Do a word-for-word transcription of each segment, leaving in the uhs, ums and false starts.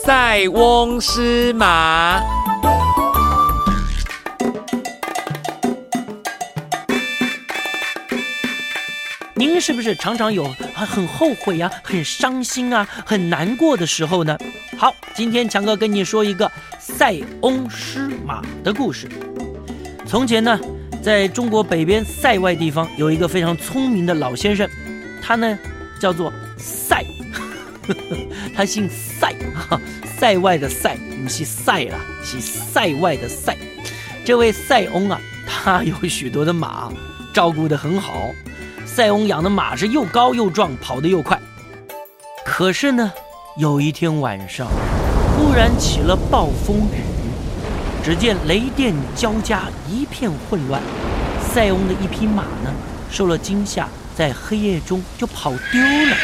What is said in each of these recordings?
塞翁失马。 您是不是常常有很后悔啊、很伤心啊、很难过的时候呢？好，今天强哥跟你说一个塞翁失马的故事。从前呢，在中国北边塞外地方有一个非常聪明的老先生，他呢叫做塞，他姓塞，塞外的塞，不是塞啦，是塞外的塞。这位塞翁啊，他有许多的马，照顾得很好。塞翁养的马是又高又壮，跑得又快。可是呢，有一天晚上，忽然起了暴风雨，只见雷电交加，一片混乱。塞翁的一匹马呢，受了惊吓，在黑夜中就跑丢了。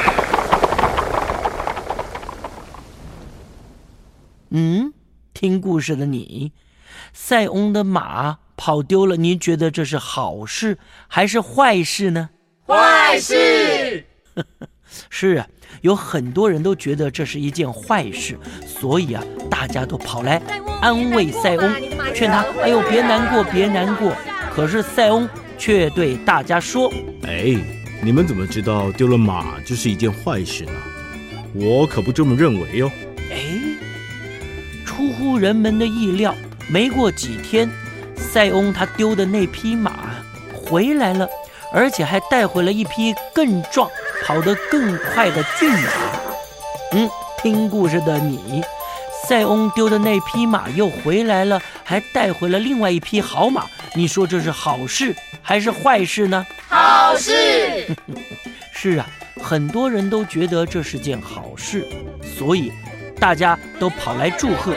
嗯，听故事的你，塞翁的马跑丢了，您觉得这是好事还是坏事呢？ 坏事。 是啊，有很多人都觉得这是一件坏事，所以啊，大家都跑来安慰塞翁，劝他：哎呦，别难过，别难过。可是塞翁却对大家说： 哎，你们怎么知道丢了马就是一件坏事呢？我可不这么认为哦。 哎，出乎人们的意料，没过几天，塞翁他丢的那匹马回来了，而且还带回了一匹更壮、跑得更快的骏马。嗯，听故事的你，塞翁丢的那匹马又回来了，还带回了另外一匹好马，你说这是好事还是坏事呢？ 好事。 是啊，很多人都觉得这是件好事，所以大家都跑来祝贺。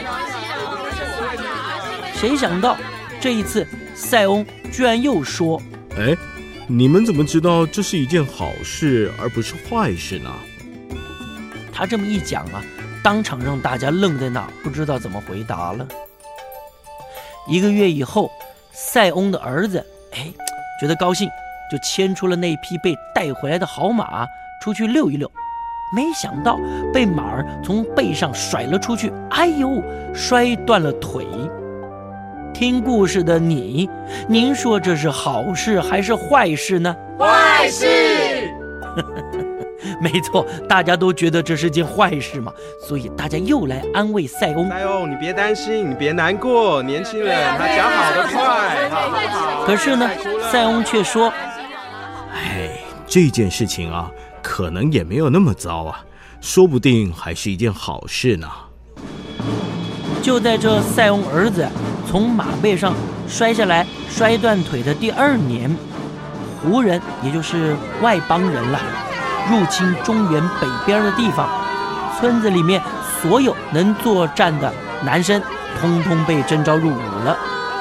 谁想到这一次塞翁居然又说： 哎，你们怎么知道这是一件好事而不是坏事呢？ 他这么一讲啊，当场让大家愣在那，不知道怎么回答了。一个月以后，塞翁的儿子哎觉得高兴，就牵出了那匹被带回来的好马出去溜一溜，没想到被马儿从背上甩了出去，哎呦，摔断了腿。听故事的你，您说这是好事还是坏事呢？ 坏事。 没错，大家都觉得这是件坏事嘛，所以大家又来安慰塞翁。 塞翁，你别担心，你别难过，年轻人他讲好得快。好好好。 可是呢，塞翁却说： 哎，这件事情啊，可能也没有那么糟啊，说不定还是一件好事呢。 就在这塞翁儿子从马背上摔下来摔断腿的第二年，胡人也就是外邦人了，入侵中原北边的地方，村子里面所有能作战的男生通通被征召入伍了。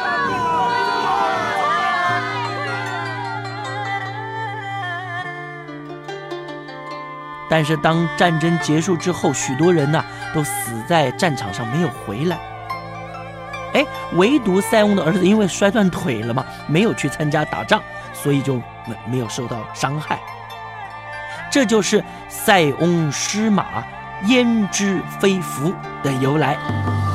但是当战争结束之后，许多人呢、啊、都死在战场上没有回来。哎，唯独塞翁的儿子因为摔断腿了嘛，没有去参加打仗，所以就没没有受到伤害。这就是塞翁失马焉知非福的由来。